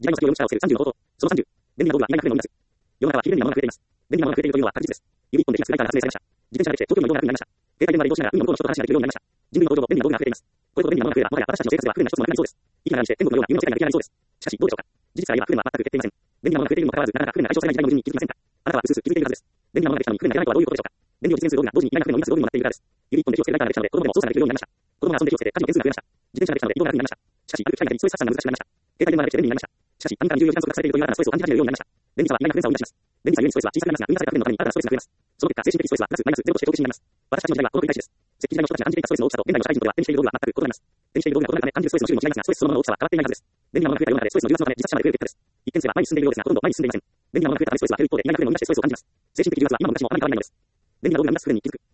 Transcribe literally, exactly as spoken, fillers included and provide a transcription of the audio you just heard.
時代の先を読む力をつけるさんじゅうの方法。そのさんじゅう。便利な道具は意外な不便に生み出す。世の中は非便利なものが増えています。便利なものが増えているというのは確実です。指一本で気がつくライターが発明されました。自転車ができて東京に移動が楽になりました。携帯電話で移動しながら海の向こうの人と話ができるようになりました。人類の行動も便利な道具が溢れています。これほど便利なものが増えれば、もはや私たちの生活では不便な一つもなくなりそうです。息が長にして天国のような夢の世界が出来上がりそうです。しかし、どうでしょうか。事実から言えば不便は全く減っていません。便利なものが増えているにもかかわらず、なかなか不便が解消されない時代の矛盾に気づきませんか。あなたはうすうす気づいているはずです。便利なものができたのに不便がいらないとはどういうことでしょうか。便利を実現する道具が同時に意外な不便を生み出す道具にもなっているからです。指一本で火をつけるライターができたので、子供でも操作ができるようになりました。子供が遊んで火をつけて家事の点数が増えました。自転車ができたので移動が楽になりました。しかし、歩く機会が減り、ストレス発散が難しくなりました。携帯電話ができて便利になりました。しかし、何かにじゅうよじかん通過されているという新たなストレスを感じ始めるようになりました。便利さは意外な不便さを生み出します。便利さゆえにストレスは小さくなりますが、生み出された不便のために新たなストレスが増えます。その結果、精神的ストレスはプラスマイナスゼロとして等しになります。私たちの時代はこの繰り返しです。石器時代の人たちが感じていたストレスの大きさと現代の社会人とでは手にしている道具は全く異なります。手にしている道具が異なるため感じるストレスの種類も違いますが、ストレスそのものの大きさは変わっていないはずです。便利なものが増えた世の中でストレスの充圧のため自殺者まで増える結果です。一見すれば前に進んでいるようですが、ほとんど前に進んでいません。便利なものが増えたためストレスは減る一方で、意外な不便を生み出してストレスを感じます。精神的充圧は今も昔もあまり変わらないのです。便利な道具が生み出す不便に気づく。